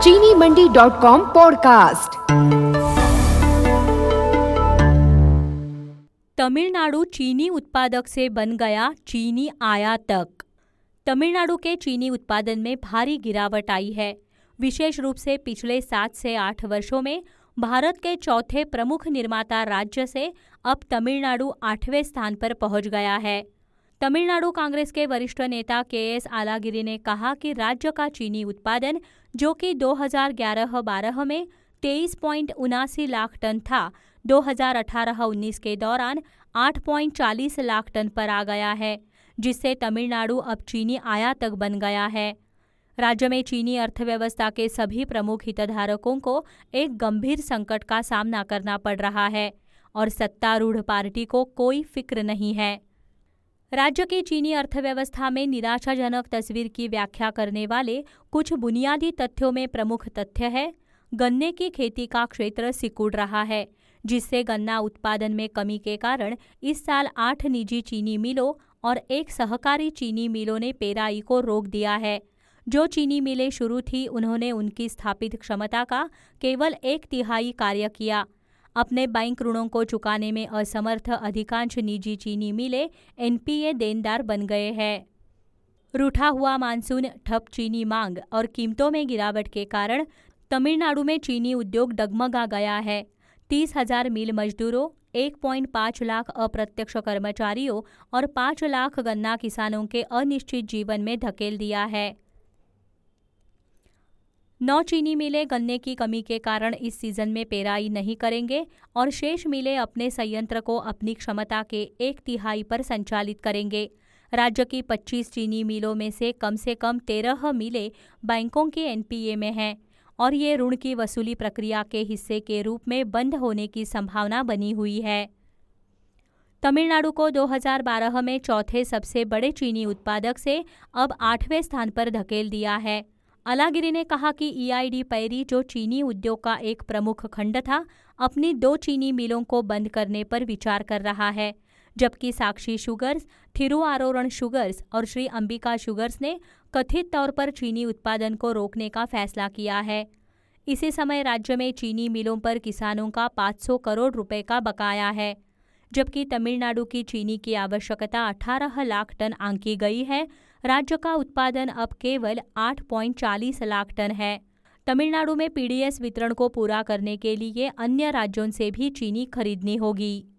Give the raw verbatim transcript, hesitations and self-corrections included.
चीनी Mandi dot com podcast. Tamil Nadu चीनी उत्पादक से बन गया चीनी आयातक। तमिलनाडु के चीनी उत्पादन में भारी गिरावट आई है। विशेष रूप से पिछले सात से आठ वर्षों में भारत के चौथे प्रमुख निर्माता राज्य से अब तमिलनाडु आठवें स्थान पर पहुंच गया है। तमिलनाडु कांग्रेस के वरिष्ठ नेता के एस आलागिरी ने कहा कि राज्य का चीनी उत्पादन, जो कि दो हज़ार ग्यारह बारह में तेईस पॉइंट उनासी लाख टन था, दो हज़ार अठारह उन्नीस के दौरान आठ पॉइंट चालीस लाख टन पर आ गया है, जिससे तमिलनाडु अब चीनी आयातक बन गया है। राज्य में चीनी अर्थव्यवस्था के सभी प्रमुख हितधारकों को एक गंभीर संकट का सामना करना पड़ रहा है और सत्तारूढ़ पार्टी को कोई फिक्र नहीं है। राज्य की चीनी अर्थव्यवस्था में निराशाजनक तस्वीर की व्याख्या करने वाले कुछ बुनियादी तथ्यों में प्रमुख तथ्य है, गन्ने की खेती का क्षेत्र सिकुड़ रहा है, जिससे गन्ना उत्पादन में कमी के कारण इस साल आठ निजी चीनी मिलों और एक सहकारी चीनी मिलों ने पेराई को रोक दिया है। जो चीनी मिलें शुरू थी, उन्होंने उनकी स्थापित क्षमता का केवल एक तिहाई कार्य किया। अपने बैंक ऋणों को चुकाने में असमर्थ अधिकांश निजी चीनी मिलें एनपीए देनदार बन गए हैं। रूठा हुआ मानसून, ठप चीनी मांग और कीमतों में गिरावट के कारण तमिलनाडु में चीनी उद्योग डगमगा गया है। तीस हजार मिल मजदूरों, एक पॉइंट पाँच लाख अप्रत्यक्ष कर्मचारियों और पाँच लाख गन्ना किसानों के अनिश्चित जीवन में धकेल दिया है। नौ चीनी मिलें गन्ने की कमी के कारण इस सीजन में पेराई नहीं करेंगे और शेष मिलें अपने संयंत्र को अपनी क्षमता के एक तिहाई पर संचालित करेंगे। राज्य की पच्चीस चीनी मिलों में से कम से कम तेरह मिलें बैंकों के एनपीए में हैं और ये ऋण की वसूली प्रक्रिया के हिस्से के रूप में बंद होने की संभावना बनी हुई है। तमिलनाडु को दो हज़ार बारह में चौथे सबसे बड़े चीनी उत्पादक से अब आठवें स्थान पर धकेल दिया है। आलागिरी ने कहा कि ईआईडी पैरी, जो चीनी उद्योग का एक प्रमुख खंड था, अपनी दो चीनी मिलों को बंद करने पर विचार कर रहा है, जबकि साक्षी शुगर्स, थिरुआरोरण शुगर्स और श्री अंबिका शुगर्स ने कथित तौर पर चीनी उत्पादन को रोकने का फैसला किया है। इसी समय राज्य में चीनी मिलों पर किसानों का पाँच सौ करोड़ रुपए का बकाया है, जबकि तमिलनाडु की चीनी की आवश्यकता अठारह लाख टन आंकी गई है। राज्य का उत्पादन अब केवल आठ पॉइंट चालीस लाख टन है। तमिलनाडु में पीडीएस वितरण को पूरा करने के लिए अन्य राज्यों से भी चीनी खरीदनी होगी।